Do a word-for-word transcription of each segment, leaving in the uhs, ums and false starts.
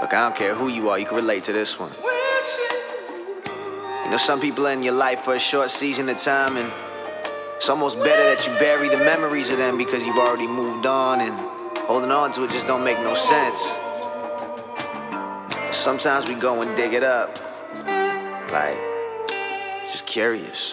Look, I don't care who you are, you can relate to this one. You know, some people are in your life for a short season of time, and it's almost better that you bury the memories of them because you've already moved on, and holding on to it just don't make no sense. Sometimes we go and dig it up, like, just curious.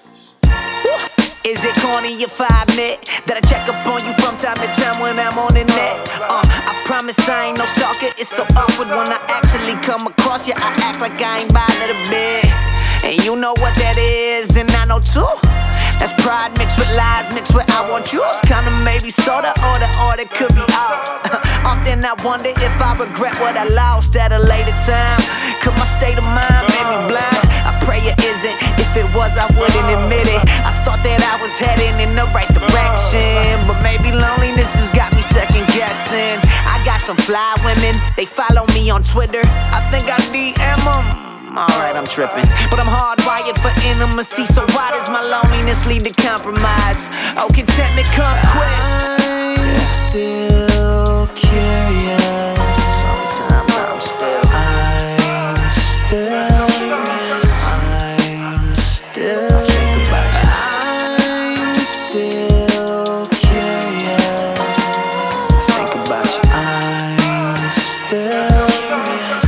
Is it corny if I admit that I check up on you from time to time when I'm on the net? Uh, I promise I ain't no stalker. It's so awkward when I actually come across you. I act like I ain't bothered a bit, and you know what that is, and I know too. That's pride mixed with lies, mixed with I want you. It's kinda maybe sorta, or the order could be off. Often I wonder if I regret what I lost at a later time. Cause my state of mind made me blind. I pray it isn't. If it was, I wouldn't admit it. I thought that I was heading in the right direction, but maybe loneliness has got me second guessing. I got some fly women, they follow me on Twitter. I think I D M them. Alright, I'm tripping, but I'm hardwired for intimacy. So why does my loneliness lead to compromise? Oh, contentment come quick. I'm still curious. Sometimes I'm still I'm still curious. I'm still I think about you. I'm still curious. I think about you. I'm still curious.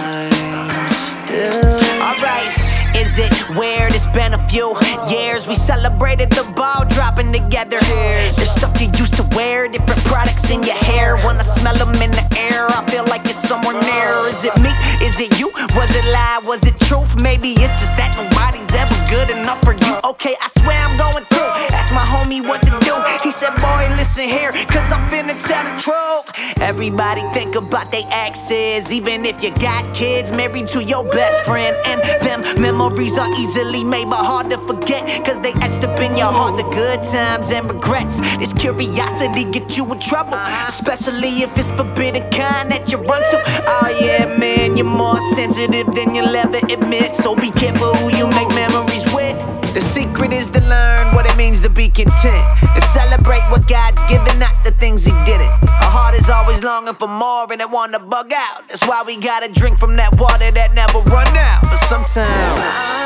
I'm still. Alright, is it weird? It's been a few years. We celebrated the ball dropping together. The stuff you used to wear, different products in your hair. When I smell them in the air, I feel like it's somewhere near. Is it me? Is it you? Was it lie? Was it truth? Maybe it's just that nobody's ever good enough for you. Okay, I swear I'm going through. Ask my homie what to do. He said, boy, listen here, cause I'm finna tell the truth. Everybody think about they exes, even if you got kids married to your best friend. And them memories are easily made but hard to forget, cause they etched up in your heart the good times and regrets. This curiosity get you in trouble, especially if it's forbidden kind that you run to. Oh yeah, man, you're more sensitive than you'll ever admit, so be careful who you make memories with. The secret is to learn what it means to be content and celebrate what God's given, not the things He didn't. Our heart is always longing for more and it wanna bug out. That's why we gotta drink from that water that never run out. But sometimes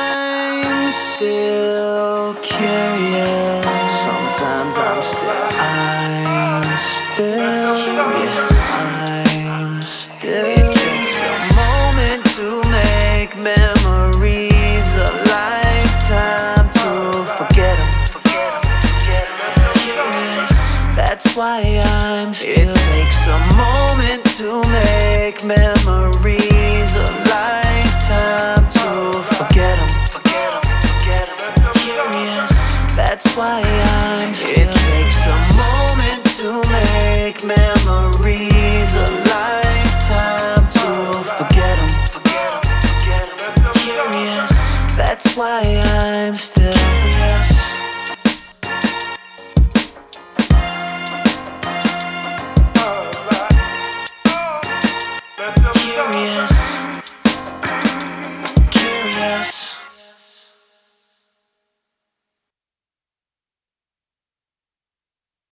I'm still curious. Sometimes I'm still I'm still curious. I'm still. It takes a moment to make memories, a lifetime to forget them. Curious, that's why I'm still. It takes a moment to make memories, a lifetime to forget them. Curious, that's why I'm still. It takes a moment to make memories, a lifetime to forget them. Curious, that's why